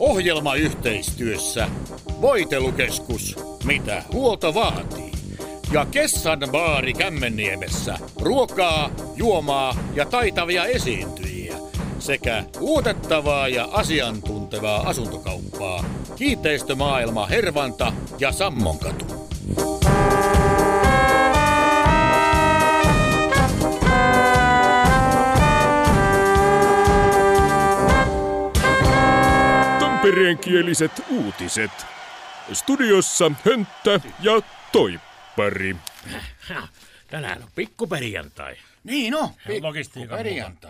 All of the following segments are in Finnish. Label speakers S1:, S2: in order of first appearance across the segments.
S1: ohjelmayhteistyössä Voitelukeskus, mitä huolto vaatii. Ja Kessan baari Kämmenniemessä ruokaa, juomaa ja taitavia esiintyjiä. Sekä luotettavaa ja asiantuntevaa asuntokauppaa. Kiinteistömaailma Hervanta ja Sammonkatu.
S2: Tampereenkieliset uutiset. Studiossa Hönttä ja Toippari.
S3: Tänään on pikkuperjantai.
S1: Niin on,
S3: pikkuperjantai.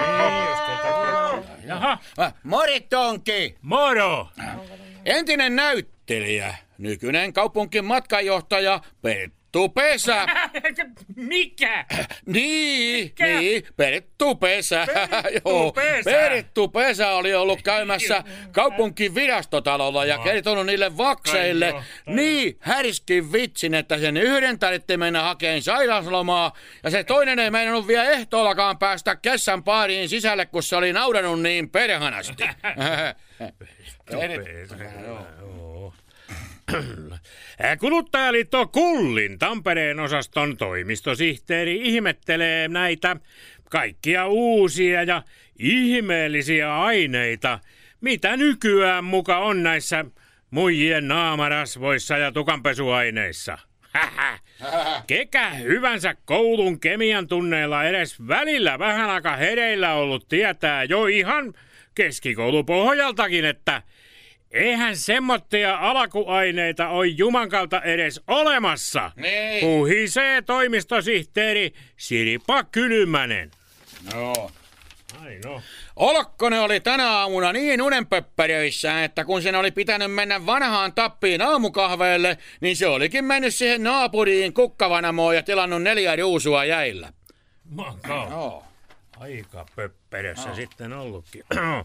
S1: Jaha. Moritonki!
S3: Moro!
S1: Entinen näyttelijä, nykyinen kaupunkin matkanjohtaja Perttu Pesä.
S3: Mikä?
S1: Niin, Perttu Pesä.
S3: Perttu Pesä.
S1: Perttu Pesä oli ollut käymässä kaupunkin virastotalolla ja kertonut niille vakseille niin härskin vitsin, että sen yhden tarvittiin mennä hakeen sairauslomaa ja se toinen ei meinannut vielä ehtoollakaan päästä Kessan baariin sisälle, kun se oli nauranut niin perhanasti.
S3: Kuluttajaliitto Kullin Tampereen osaston toimistosihteeri ihmettelee näitä kaikkia uusia ja ihmeellisiä aineita, mitä nykyään muka on näissä muijien naamarasvoissa ja tukanpesuaineissa. Kekä hyvänsä koulun kemian tunneilla edes välillä vähän aika hereillä ollut tietää jo ihan keskikoulupohjaltakin, että eihän semmoittia alkuaineita ole jumankalta edes olemassa,
S1: niin.
S3: Puhisee toimistosihteeri Siripa Kylymänen.
S1: Joo.
S3: Ai no.
S1: Olkkonen oli tänä aamuna niin unenpöppäröissään, että kun sen oli pitänyt mennä vanhaan tappiin aamukahveelle, niin se olikin mennyt siihen naapuriin kukkavanamoon ja tilannut 4 ruusua jäillä.
S3: Joo. Aika pöpperössä sitten ollutkin.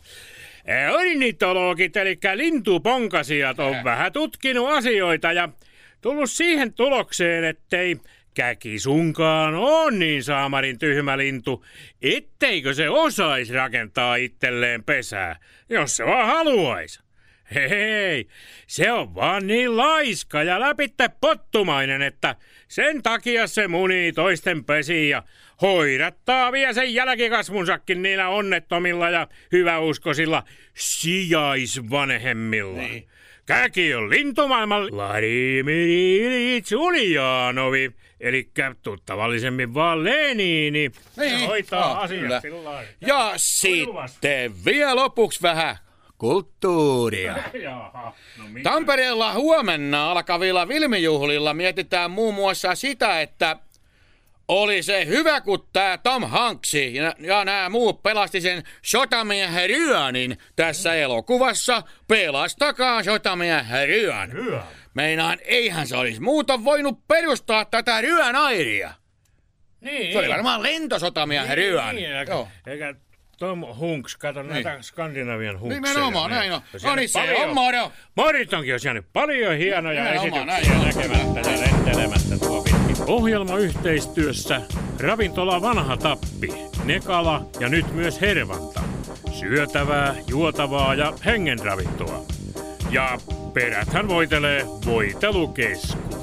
S3: Ornitologit eli lintuponkasijat on vähän tutkinut asioita ja tullut siihen tulokseen, ettei käki sunkaan on niin saamarin tyhmä lintu, etteikö se osaisi rakentaa itselleen pesää, jos se vaan haluaisi. Hei, se on vaan niin laiska ja läpitte pottumainen, että sen takia se munii toisten pesiin ja hoidattaa vielä sen jälkikasvunsakin niillä onnettomilla ja hyväuskoisilla sijaisvanhemmilla. Niin. Käki on lintumaailman Vladimir Iljitš Uljanovi, elikkä tuttavallisemmin vaan Lenini.
S1: Niin.
S3: Hoitaa asiat sillä lailla.
S1: Ja sitten vielä lopuksi vähän kulttuuria.
S3: Jaha, no
S1: Tampereella huomenna alkavilla Vilmijuhlilla mietitään muun muassa sitä, että oli se hyvä, kun tää Tom Hanks ja nämä muut pelasti sen sotamiehen Ryanin tässä elokuvassa. Pelastakaa sotamiehen Ryan. Meinaan, eihän se olisi muuta voinut perustaa tätä Ryan-airia.
S3: Niin.
S1: Se oli varmaan lentosotamiehen Ryan.
S3: Niin, eikä Tom Hanks, kato näitä Skandinavian Hankseja.
S1: Nimenomaan, näin on. No niin, se on moro.
S3: Moritonkin olisi jäänyt paljon hienoja esityksiä näkemättä ja lentelemättä tuo pitkin. Ohjelmayhteistyössä Ravintola Vanha Tappi, Nekala ja nyt myös Hervanta. Syötävää, juotavaa ja hengenravintoa. Ja peräthän voitelee Voitelukeskus.